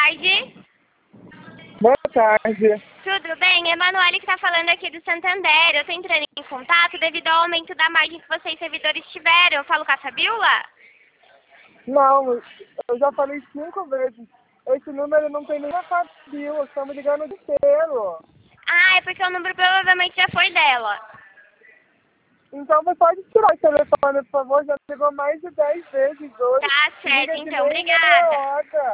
tarde. Boa tarde. Tudo bem? Emanuele que tá falando aqui do Santander. Eu tô entrando em contato devido ao aumento da margem que vocês servidores tiveram. Eu falo com a Fabiola? Não, eu já falei 5 vezes. Esse número não tem nem a Fabiola, estamos ligando o dia inteiro. Ah, é porque o número provavelmente já foi dela. Então você pode tirar o telefone, por favor, já ligou mais de 10 vezes hoje. Tá certo, Liga de então. meia Obrigada. hora.